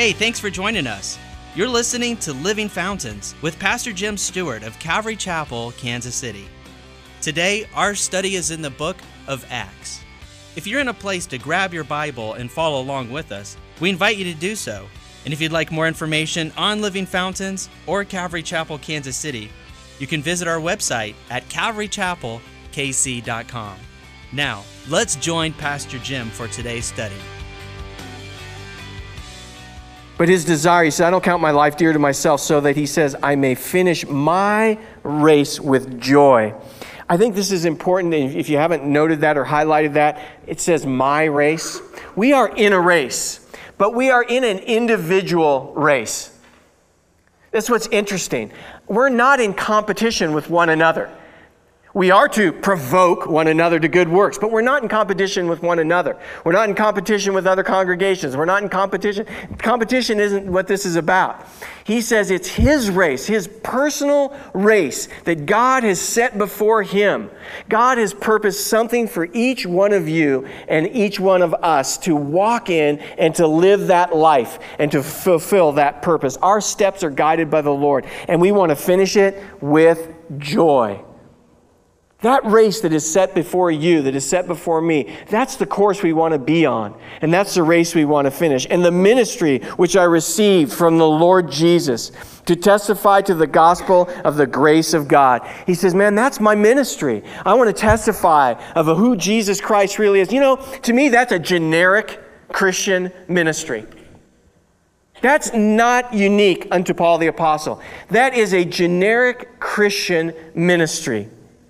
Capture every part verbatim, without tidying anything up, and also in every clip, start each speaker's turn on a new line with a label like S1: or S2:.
S1: Hey, thanks for joining us. You're listening to Living Fountains with Pastor Jim Stewart of Calvary Chapel, Kansas City. Today, our study is in the book of Acts. If you're in a place to grab your Bible and follow along with us, we invite you to do so. And if you'd like more information on Living Fountains or Calvary Chapel, Kansas City, you can visit our website at calvary chapel k c dot com. Now, let's join Pastor Jim for today's study.
S2: But his desire, he said, I don't count my life dear to myself, so that he says, I may finish my race with joy. I think this is important. If you haven't noted that or highlighted that, it says my race. We are in a race, but we are in an individual race. That's what's interesting. We're not in competition with one another. We are to provoke one another to good works, but we're not in competition with one another. We're not in competition with other congregations. We're not in competition. Competition isn't what this is about. He says it's his race, his personal race that God has set before him. God has purposed something for each one of you and each one of us to walk in and to live that life and to fulfill that purpose. Our steps are guided by the Lord, and we want to finish it with joy. That race that is set before you, that is set before me, that's the course we want to be on. And that's the race we want to finish. And the ministry which I received from the Lord Jesus to testify to the gospel of the grace of God. He says, man, that's my ministry. I want to testify of who Jesus Christ really is. You know, to me, that's a generic Christian ministry. That's not unique unto Paul the Apostle. That is a generic Christian ministry.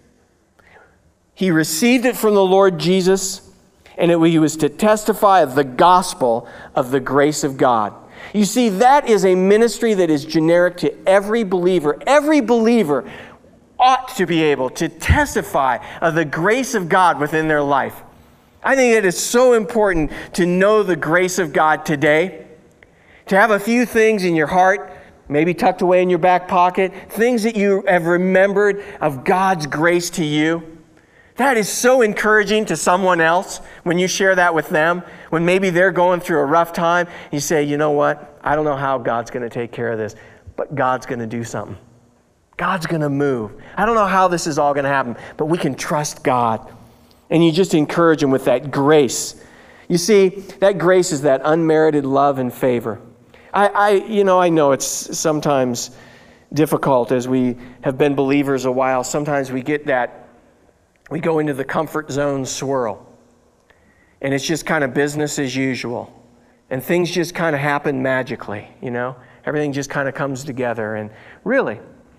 S2: He received it from the Lord Jesus, and it, he was to testify of the gospel of the grace of God. You see, that is a ministry that is generic to every believer. Every believer ought to be able to testify of the grace of God within their life. I think it is so important to know the grace of God today, to have a few things in your heart, maybe tucked away in your back pocket, things that you have remembered of God's grace to you. That is so encouraging to someone else when you share that with them, when maybe they're going through a rough time. You say, you know what? I don't know how God's going to take care of this, but God's going to do something. God's going to move. I don't know how this is all going to happen, but we can trust God. And you just encourage them with that grace. You see, that grace is that unmerited love and favor. I, I you know, I know it's sometimes difficult as we have been believers a while. Sometimes we get that We go into the comfort zone swirl, and it's just kind of business as usual, and things just kind of happen magically, you know? Everything just kind of comes together, and really,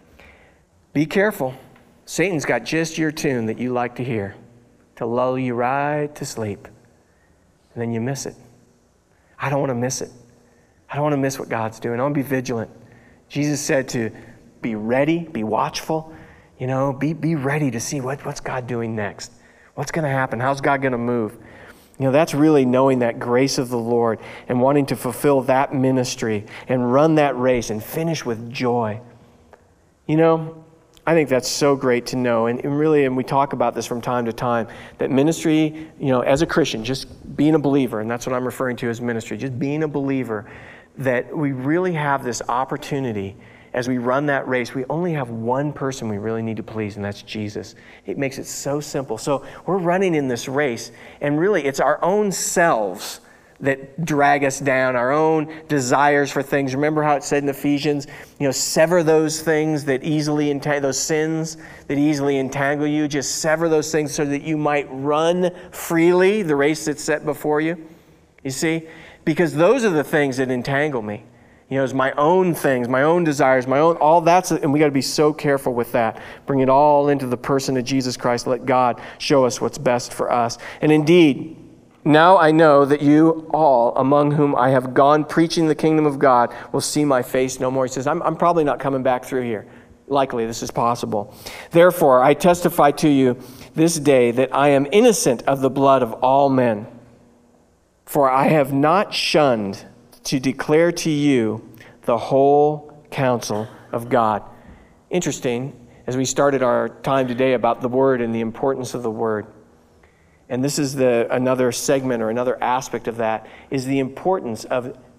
S2: be careful. Satan's got just your tune that you like to hear to lull you right to sleep, and then you miss it. I don't want to miss it. I don't want to miss what God's doing. I want to be vigilant. Jesus said to be ready, be watchful. You know, be be ready to see what, what's God doing next. What's going to happen? How's God going to move? You know, that's really knowing that grace of the Lord and wanting to fulfill that ministry and run that race and finish with joy. You know, I think that's so great to know. And, and really, and we talk about this from time to time, that ministry, you know, as a Christian, just being a believer, and that's what I'm referring to as ministry, just being a believer, that we really have this opportunity. As we run that race, we only have one person we really need to please, and that's Jesus. It makes it so simple. So we're running in this race, and really it's our own selves that drag us down, our own desires for things. Remember how it said in Ephesians, you know, sever those things that easily entangle, those sins that easily entangle you. Just sever those things so that you might run freely the race that's set before you. You see? Because those are the things that entangle me. You know, it's my own things, my own desires, my own, all that's, and we got to be so careful with that. Bring it all into the person of Jesus Christ. Let God show us what's best for us. And indeed, now I know that you all, among whom I have gone preaching the kingdom of God, will see my face no more. He says, I'm, I'm probably not coming back through here. Likely, this is possible. Therefore, I testify to you this day that I am innocent of the blood of all men. For I have not shunned to declare to you the whole counsel of God. Interesting, as we started our time today about the Word and the importance of the Word. And this is the another segment or another aspect of that, is the importance of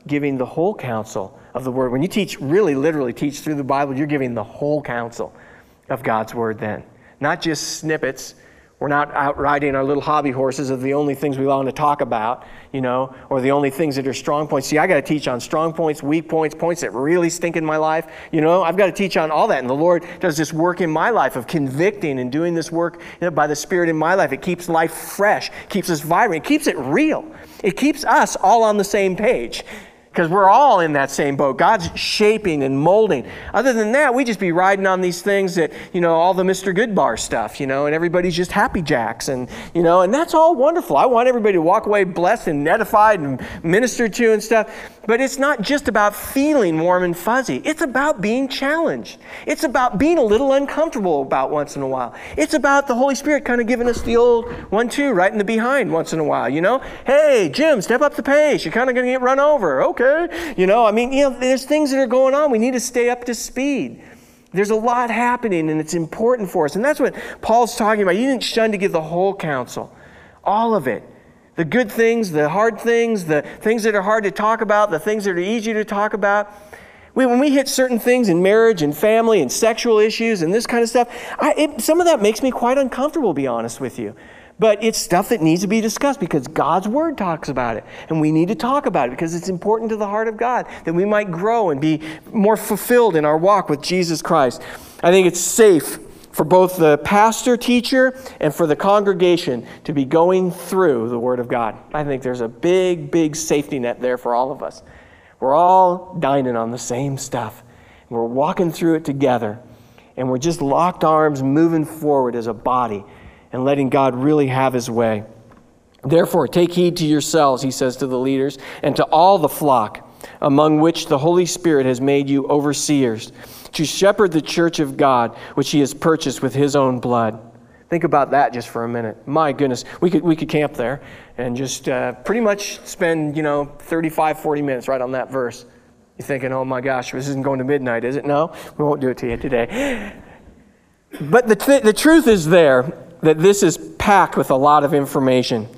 S2: giving the whole counsel of the Word. When you teach, really literally teach through the Bible, you're giving the whole counsel of God's Word then. Not just snippets. We're not out riding our little hobby horses of the only things we want to talk about, you know, or the only things that are strong points. See, I got to teach on strong points, weak points, points that really stink in my life. You know, I've got to teach on all that. And the Lord does this work in my life of convicting and doing this work, you know, by the Spirit in my life. It keeps life fresh, keeps us vibrant, it keeps it real. It keeps us all on the same page. Because we're all in that same boat. God's shaping and molding. Other than that, we just be riding on these things that, you know, all the Mister Goodbar stuff, you know, and everybody's just happy jacks. And, you know, and that's all wonderful. I want everybody to walk away blessed and edified and ministered to and stuff. But it's not just about feeling warm and fuzzy. It's about being challenged. It's about being a little uncomfortable about once in a while. It's about the Holy Spirit kind of giving us the old one, two, right in the behind once in a while, you know. Hey, Jim, step up the pace. You're kind of going to get run over. Okay. You know, I mean, you know, there's things that are going on. We need to stay up to speed. There's a lot happening, and it's important for us. And that's what Paul's talking about. You didn't shun to give the whole counsel. All of it. The good things, the hard things, the things that are hard to talk about, the things that are easy to talk about. We, when we hit certain things in marriage and family and sexual issues and this kind of stuff, I, it, some of that makes me quite uncomfortable, to be honest with you. But it's stuff that needs to be discussed because God's Word talks about it. And we need to talk about it because it's important to the heart of God that we might grow and be more fulfilled in our walk with Jesus Christ. I think it's safe for both the pastor, teacher, and for the congregation to be going through the Word of God. I think there's a big, big safety net there for all of us. We're all dining on the same stuff. We're walking through it together. And we're just locked arms moving forward as a body and letting God really have His way. Therefore, take heed to yourselves, he says to the leaders, and to all the flock, among which the Holy Spirit has made you overseers, to shepherd the church of God, which He has purchased with His own blood. Think about that just for a minute. My goodness, we could we could camp there and just uh, pretty much spend, you know, thirty-five, forty minutes right on that verse. You're thinking, oh my gosh, this isn't going to midnight, is it? No, we won't do it to you today. But the th- the truth is there, that this is packed with a lot of information.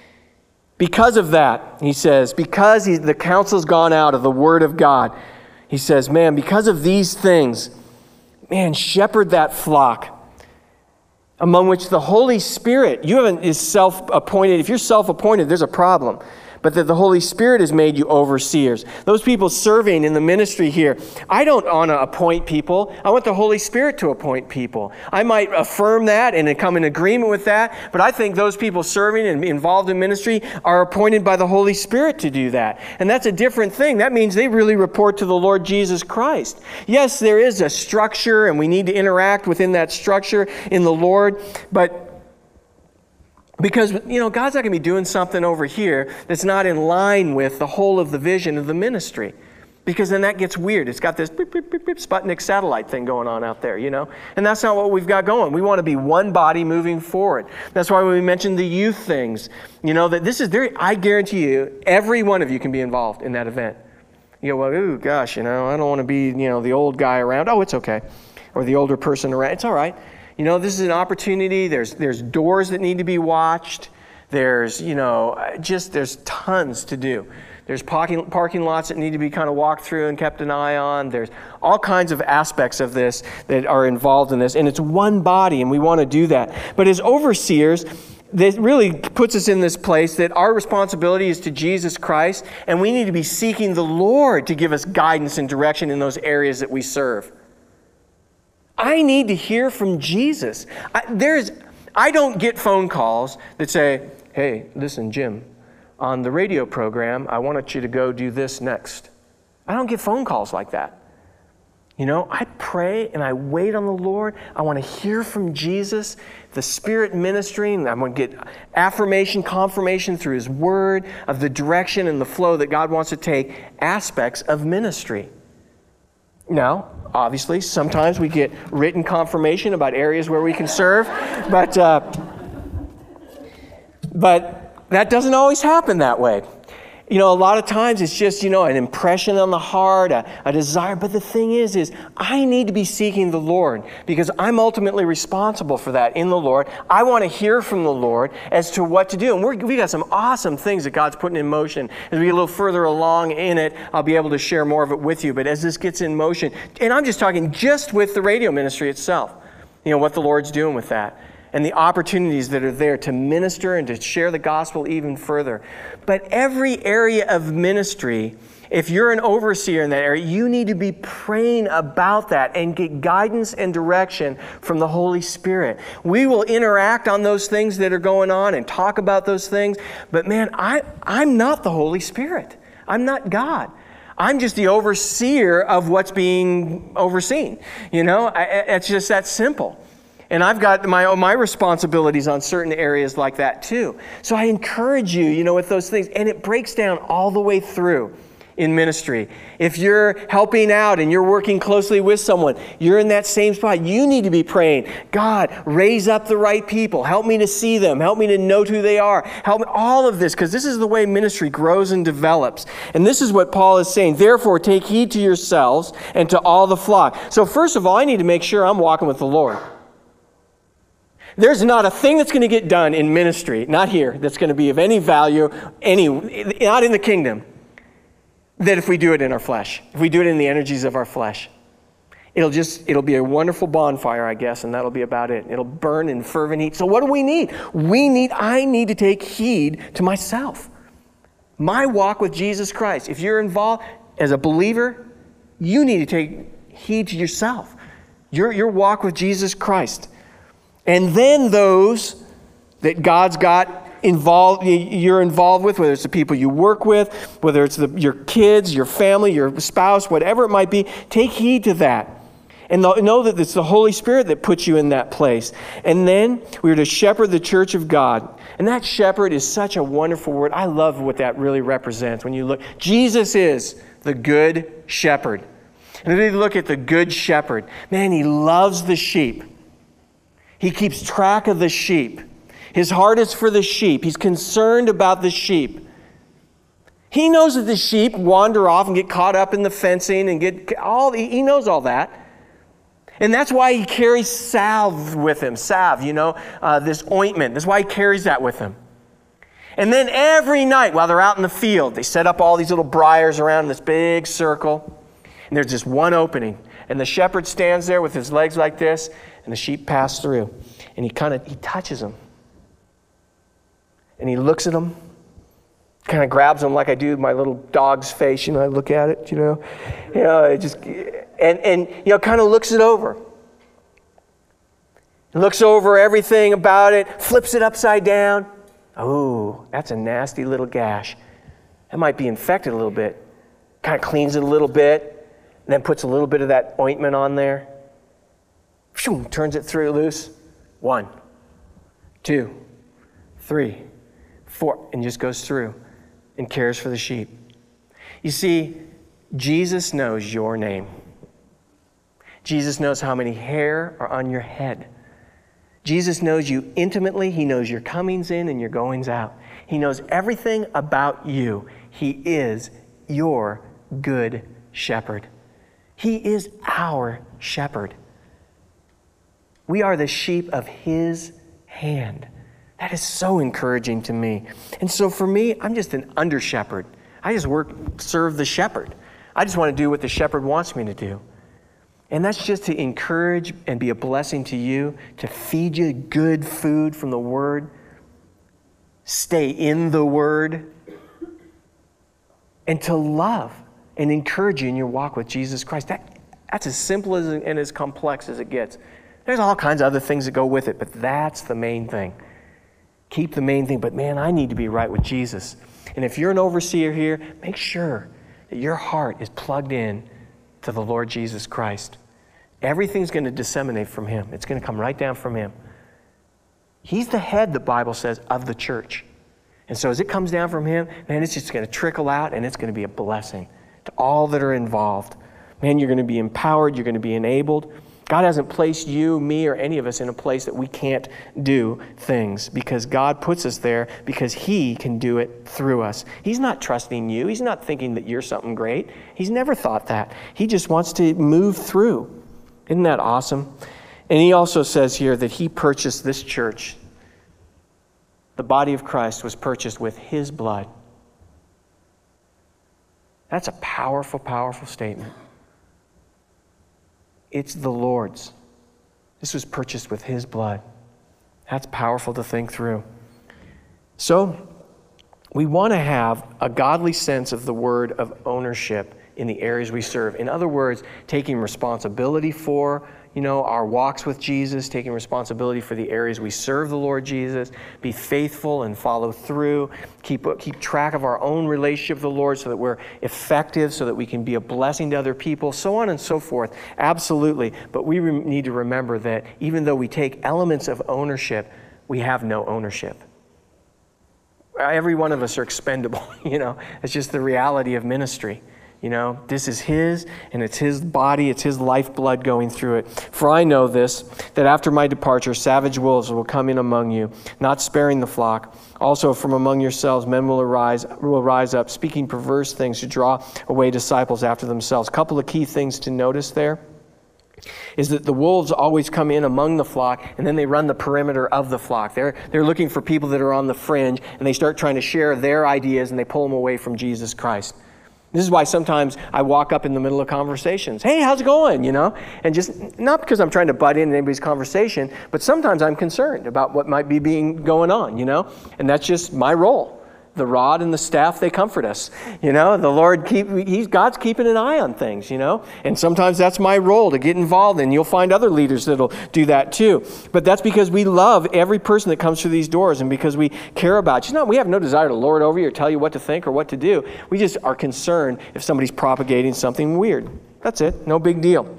S2: Because of that, he says, because he, the counsel's gone out of the Word of God, he says, man, because of these things, man, shepherd that flock, among which the Holy Spirit, you haven't is self-appointed. If you're self-appointed, there's a problem. But that the Holy Spirit has made you overseers. Those people serving in the ministry here, I don't want to appoint people. I want the Holy Spirit to appoint people. I might affirm that and come in agreement with that, but I think those people serving and involved in ministry are appointed by the Holy Spirit to do that. And that's a different thing. That means they really report to the Lord Jesus Christ. Yes, there is a structure, and we need to interact within that structure in the Lord, but because, you know, God's not going to be doing something over here that's not in line with the whole of the vision of the ministry. Because then that gets weird. It's got this beep, beep, beep, beep, Sputnik satellite thing going on out there, you know. And that's not what we've got going. We want to be one body moving forward. That's why when we mentioned the youth things, you know, that this is very, I guarantee you, every one of you can be involved in that event. You go, well, ooh, gosh, you know, I don't want to be, you know, the old guy around. Oh, it's okay. Or the older person around. It's all right. You know, this is an opportunity. There's there's doors that need to be watched. There's, you know, just there's tons to do. There's parking, parking lots that need to be kind of walked through and kept an eye on. There's all kinds of aspects of this that are involved in this. And it's one body, and we want to do that. But as overseers, this really puts us in this place that our responsibility is to Jesus Christ, and we need to be seeking the Lord to give us guidance and direction in those areas that we serve. I need to hear from Jesus. I, there's, I don't get phone calls that say, hey, listen, Jim, on the radio program, I want you to go do this next. I don't get phone calls like that. You know, I pray and I wait on the Lord. I want to hear from Jesus, the Spirit ministering. I'm going to get affirmation, confirmation through His Word of the direction and the flow that God wants to take aspects of ministry. Now, obviously, sometimes we get written confirmation about areas where we can serve, but uh, but that doesn't always happen that way. You know, a lot of times it's just, you know, an impression on the heart, a, a desire. But the thing is, is I need to be seeking the Lord because I'm ultimately responsible for that in the Lord. I want to hear from the Lord as to what to do. And we're, we got some awesome things that God's putting in motion. As we get a little further along in it, I'll be able to share more of it with you. But as this gets in motion, and I'm just talking just with the radio ministry itself, you know, what the Lord's doing with that. And the opportunities that are there to minister and to share the gospel even further. But every area of ministry, if you're an overseer in that area, you need to be praying about that and get guidance and direction from the Holy Spirit. We will interact on those things that are going on and talk about those things. But man, I, I'm not the Holy Spirit. I'm not God. I'm just the overseer of what's being overseen. You know, I, it's just that simple. And I've got my my responsibilities on certain areas like that too. So I encourage you, you know, with those things. And it breaks down all the way through in ministry. If you're helping out and you're working closely with someone, you're in that same spot. You need to be praying, God, raise up the right people. Help me to see them. Help me to know who they are. Help me, all of this, because this is the way ministry grows and develops. And this is what Paul is saying. Therefore, take heed to yourselves and to all the flock. So first of all, I need to make sure I'm walking with the Lord. There's not a thing that's going to get done in ministry, not here, that's going to be of any value, any, not in the kingdom, that if we do it in our flesh, if we do it in the energies of our flesh. It'll just, it'll be a wonderful bonfire, I guess, and that'll be about it. It'll burn in fervent heat. So what do we need? We need, I need to take heed to myself. My walk with Jesus Christ. If you're involved as a believer, you need to take heed to yourself. Your, your walk with Jesus Christ. And then those that God's got involved, you're involved with, whether it's the people you work with, whether it's the, your kids, your family, your spouse, whatever it might be, take heed to that. And know that it's the Holy Spirit that puts you in that place. And then we're to shepherd the church of God. And that shepherd is such a wonderful word. I love what that really represents. When you look, Jesus is the good shepherd. And when you look at the good shepherd, man, he loves the sheep. He keeps track of the sheep. His heart is for the sheep. He's concerned about the sheep. He knows that the sheep wander off and get caught up in the fencing and get all, he knows all that. And that's why he carries salve with him. Salve, you know, uh, this ointment. That's why he carries that with him. And then every night while they're out in the field, they set up all these little briars around this big circle. And there's just one opening. And the shepherd stands there with his legs like this, and the sheep pass through. And he kind of, he touches them. And he looks at them, kind of grabs them like I do my little dog's face. You know, I look at it, you know. You know, it just, and, and you know, kind of looks it over. Looks over everything about it, flips it upside down. Oh, that's a nasty little gash. That might be infected a little bit. Kind of cleans it a little bit. And then puts a little bit of that ointment on there. Shoom, turns it through loose. One, two, three, four, and just goes through and cares for the sheep. You see, Jesus knows your name. Jesus knows how many hair are on your head. Jesus knows you intimately. He knows your comings in and your goings out. He knows everything about you. He is your good shepherd. He is our shepherd. We are the sheep of his hand. That is so encouraging to me. And so for me, I'm just an under shepherd. I just work, serve the shepherd. I just want to do what the shepherd wants me to do. And that's just to encourage and be a blessing to you, to feed you good food from the Word, stay in the Word, and to love and encourage you in your walk with Jesus Christ. That, that's as simple as and as complex as it gets. There's all kinds of other things that go with it, but that's the main thing. Keep the main thing. But man, I need to be right with Jesus. And if you're an overseer here, make sure that your heart is plugged in to the Lord Jesus Christ. Everything's going to disseminate from him. It's going to come right down from him. He's the head, the Bible says, of the church. And so as it comes down from him, man, it's just going to trickle out, and it's going to be a blessing to all that are involved. Man, you're going to be empowered. You're going to be enabled. God hasn't placed you, me, or any of us in a place that we can't do things, because God puts us there because he can do it through us. He's not trusting you. He's not thinking that you're something great. He's never thought that. He just wants to move through. Isn't that awesome? And he also says here that he purchased this church. The body of Christ was purchased with his blood. That's a powerful, powerful statement. It's the Lord's. This was purchased with his blood. That's powerful to think through. So, we want to have a godly sense of the word of ownership in the areas we serve. In other words, taking responsibility for, you know, our walks with Jesus, taking responsibility for the areas we serve the Lord Jesus, be faithful and follow through, keep, keep track of our own relationship with the Lord so that we're effective, so that we can be a blessing to other people, so on and so forth. Absolutely. But we re- need to remember that even though we take elements of ownership, we have no ownership. Every one of us are expendable, you know. It's just the reality of ministry. You know, this is his, and it's his body, it's his lifeblood going through it. For I know this, that after my departure, savage wolves will come in among you, not sparing the flock. Also from among yourselves, men will arise, will rise up, speaking perverse things to draw away disciples after themselves. A couple of key things to notice there is that the wolves always come in among the flock, and then they run the perimeter of the flock. They're, they're looking for people that are on the fringe, and they start trying to share their ideas, and they pull them away from Jesus Christ. This is why sometimes I walk up in the middle of conversations. Hey, how's it going? You know, and just not because I'm trying to butt in anybody's conversation, but sometimes I'm concerned about what might be being going on, you know, and that's just my role. The rod and the staff, they comfort us. You know, the Lord, keep, he's, God's keeping an eye on things, you know. And sometimes that's my role to get involved in. You'll find other leaders that'll do that too. But that's because we love every person that comes through these doors and because we care about you. You know, we have no desire to lord over you or tell you what to think or what to do. We just are concerned if somebody's propagating something weird. That's it. No big deal.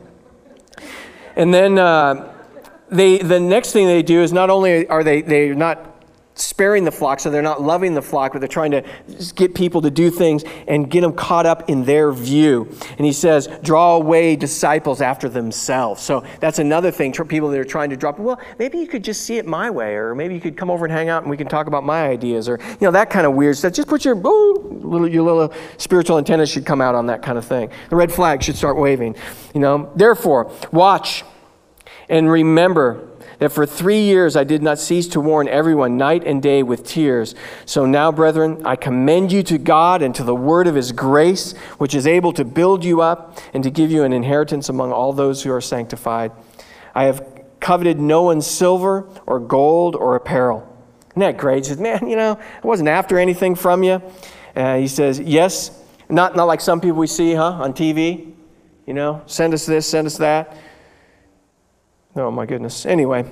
S2: And then uh, they the next thing they do is not only are they they're not sparing the flock, so they're not loving the flock, but they're trying to get people to do things and get them caught up in their view. And he says, draw away disciples after themselves. So that's another thing, people that are trying to drop, well, maybe you could just see it my way, or maybe you could come over and hang out and we can talk about my ideas, or, you know, that kind of weird stuff. Just put your, ooh, little, your little spiritual antennas should come out on that kind of thing. The red flag should start waving, you know. Therefore, watch and remember that for three years I did not cease to warn everyone night and day with tears. So now, brethren, I commend you to God and to the word of his grace, which is able to build you up and to give you an inheritance among all those who are sanctified. I have coveted no one's silver or gold or apparel. Isn't that great? He says, man, you know, I wasn't after anything from you. Uh, he says, yes, not, not like some people we see, huh, on T V. You know, send us this, send us that. Oh, my goodness. Anyway,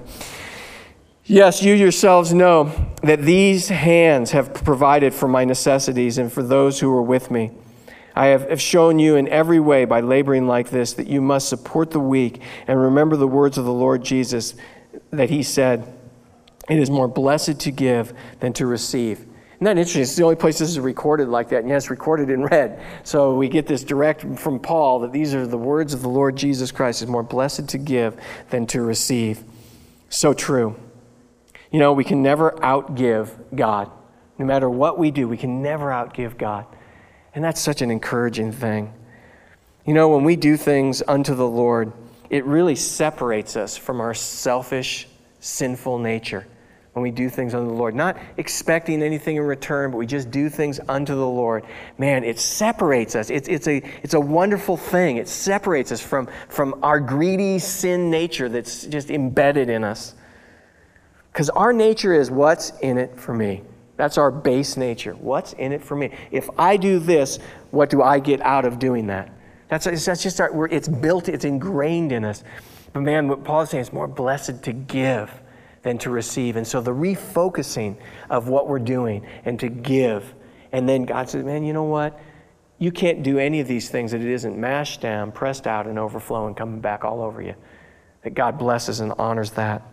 S2: yes, you yourselves know that these hands have provided for my necessities and for those who are with me. I have shown you in every way by laboring like this that you must support the weak and remember the words of the Lord Jesus that he said, it is more blessed to give than to receive. Isn't that interesting? It's the only place this is recorded like that, and yes, recorded in red. So we get this direct from Paul that these are the words of the Lord Jesus Christ. It's more blessed to give than to receive. So true. You know, we can never outgive God. No matter what we do, we can never outgive God. And that's such an encouraging thing. You know, when we do things unto the Lord, it really separates us from our selfish, sinful nature. When we do things unto the Lord, not expecting anything in return, but we just do things unto the Lord. Man, it separates us. It's, it's, a, it's a wonderful thing. It separates us from, from our greedy sin nature that's just embedded in us. Because our nature is what's in it for me. That's our base nature. What's in it for me? If I do this, what do I get out of doing that? That's, that's just our, it's built, it's ingrained in us. But man, what Paul is saying is more blessed to give than to receive. And so the refocusing of what we're doing and to give. And then God says, man, you know what? You can't do any of these things that it isn't mashed down, pressed out, and overflowing, coming back all over you. That God blesses and honors that.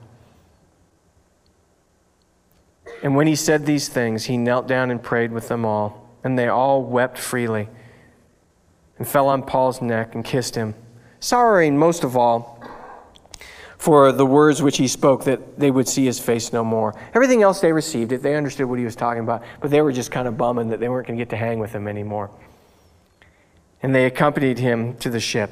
S2: And when he said these things, he knelt down and prayed with them all. And they all wept freely and fell on Paul's neck and kissed him, sorrowing most of all for the words which he spoke, that they would see his face no more. Everything else, they received it. They understood what he was talking about, but they were just kind of bumming that they weren't going to get to hang with him anymore. And they accompanied him to the ship.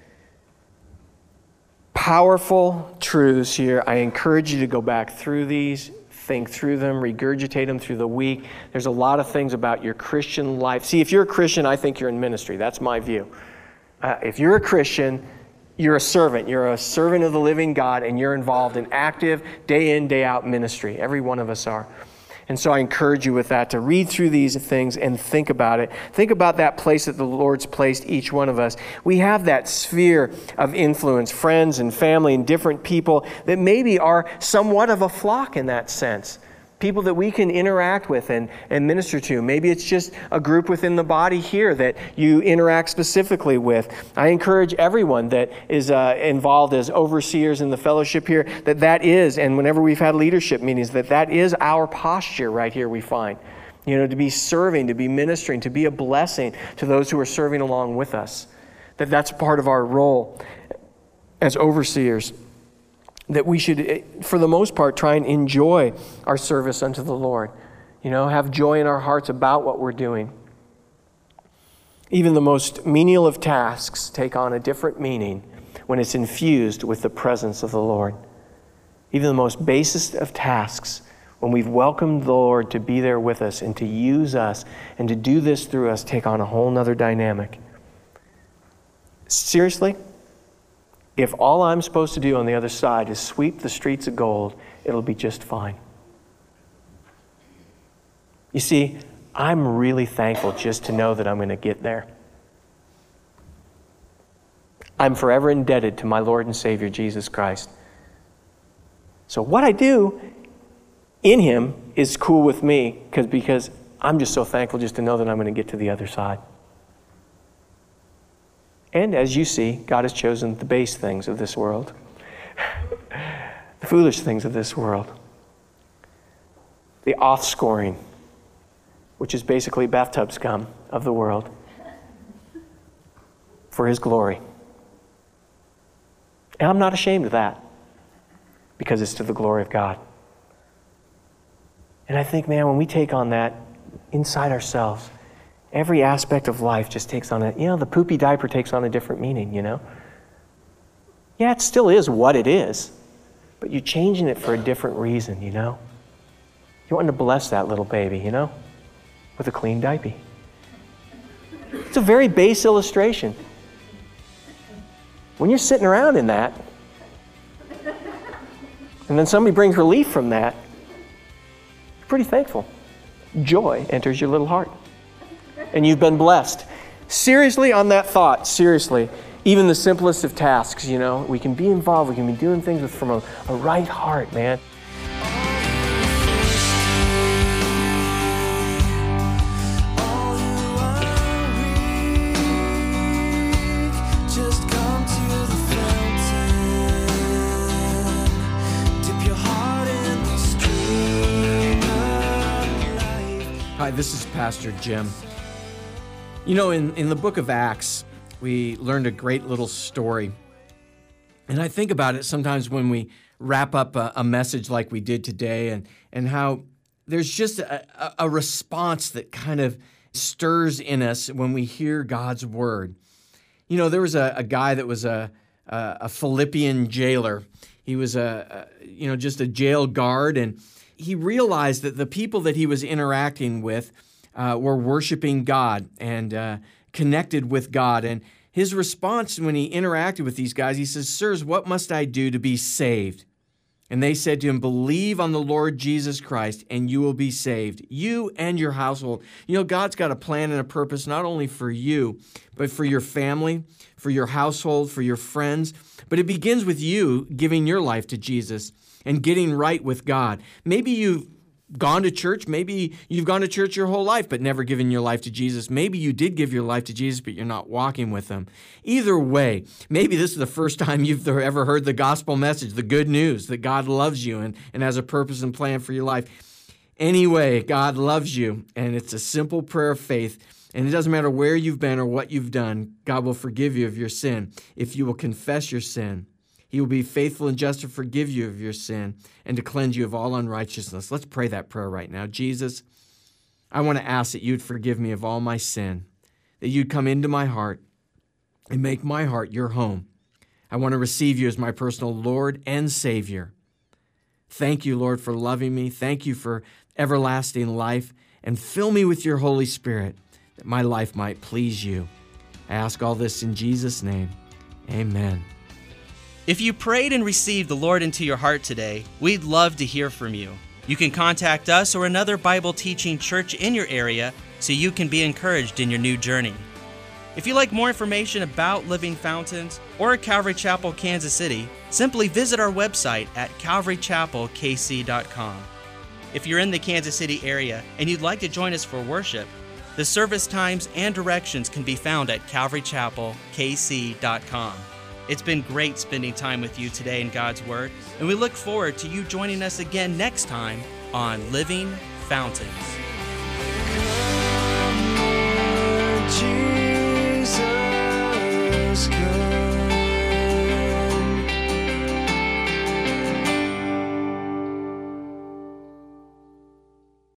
S2: Powerful truths here. I encourage you to go back through these, think through them, regurgitate them through the week. There's a lot of things about your Christian life. See, if you're a Christian, I think you're in ministry. That's my view. Uh, if you're a Christian, you're a servant. You're a servant of the living God, and you're involved in active, day in, day out ministry. Every one of us are. And so I encourage you with that to read through these things and think about it. Think about that place that the Lord's placed each one of us. We have that sphere of influence, friends and family and different people that maybe are somewhat of a flock in that sense. People that we can interact with and, and minister to. Maybe it's just a group within the body here that you interact specifically with. I encourage everyone that is uh, involved as overseers in the fellowship here, that that is, and whenever we've had leadership meetings, that that is our posture right here we find. You know, to be serving, to be ministering, to be a blessing to those who are serving along with us. That that's part of our role as overseers. That we should, for the most part, try and enjoy our service unto the Lord. You know, have joy in our hearts about what we're doing. Even the most menial of tasks take on a different meaning when it's infused with the presence of the Lord. Even the most basest of tasks, when we've welcomed the Lord to be there with us and to use us and to do this through us, take on a whole nother dynamic. Seriously? If all I'm supposed to do on the other side is sweep the streets of gold, it'll be just fine. You see, I'm really thankful just to know that I'm going to get there. I'm forever indebted to my Lord and Savior, Jesus Christ. So what I do in Him is cool with me because because I'm just so thankful just to know that I'm going to get to the other side. And as you see, God has chosen the base things of this world, the foolish things of this world, the offscoring, which is basically bathtub scum of the world, for His glory. And I'm not ashamed of that, because it's to the glory of God. And I think, man, when we take on that inside ourselves, every aspect of life just takes on a, you know, the poopy diaper takes on a different meaning, you know? Yeah, it still is what it is, but you're changing it for a different reason, you know? You want to bless that little baby, you know, with a clean diaper. It's a very base illustration. When you're sitting around in that, and then somebody brings relief from that, you're pretty thankful. Joy enters your little heart. And you've been blessed. Seriously, on that thought, seriously, even the simplest of tasks, you know, we can be involved, we can be doing things with, from a, a right heart, man.
S1: Hi, this is Pastor Jim. You know, in, in the book of Acts, we learned a great little story. And I think about it sometimes when we wrap up a, a message like we did today, and, and how there's just a, a response that kind of stirs in us when we hear God's word. You know, there was a, a guy that was a, a, a Philippian jailer. He was a, a, you know, just a jail guard, and he realized that the people that he was interacting with Uh, were worshiping God and uh, connected with God. And his response when he interacted with these guys, he says, "Sirs, what must I do to be saved?" And they said to him, "Believe on the Lord Jesus Christ and you will be saved, you and your household." You know, God's got a plan and a purpose not only for you, but for your family, for your household, for your friends. But it begins with you giving your life to Jesus and getting right with God. Maybe you've gone to church. Maybe you've gone to church your whole life but never given your life to Jesus. Maybe you did give your life to Jesus, but you're not walking with Him. Either way, maybe this is the first time you've ever heard the gospel message, the good news that God loves you and, and has a purpose and plan for your life. Anyway, God loves you, and it's a simple prayer of faith, and it doesn't matter where you've been or what you've done. God will forgive you of your sin if you will confess your sin.
S2: He will be faithful and just to forgive you of your sin and to cleanse you of all unrighteousness. Let's pray that prayer right now. Jesus, I want to ask that you'd forgive me of all my sin, that you'd come into my heart and make my heart your home. I want to receive you as my personal Lord and Savior. Thank you, Lord, for loving me. Thank you for everlasting life. And fill me with your Holy Spirit, that my life might please you. I ask all this in Jesus' name. Amen.
S1: If you prayed and received the Lord into your heart today, we'd love to hear from you. You can contact us or another Bible teaching church in your area so you can be encouraged in your new journey. If you'd like more information about Living Fountains or Calvary Chapel, Kansas City, simply visit our website at calvary chapel k c dot com. If you're in the Kansas City area and you'd like to join us for worship, the service times and directions can be found at calvary chapel k c dot com. It's been great spending time with you today in God's Word, and we look forward to you joining us again next time on Living Fountains.
S3: Come, Lord Jesus, come.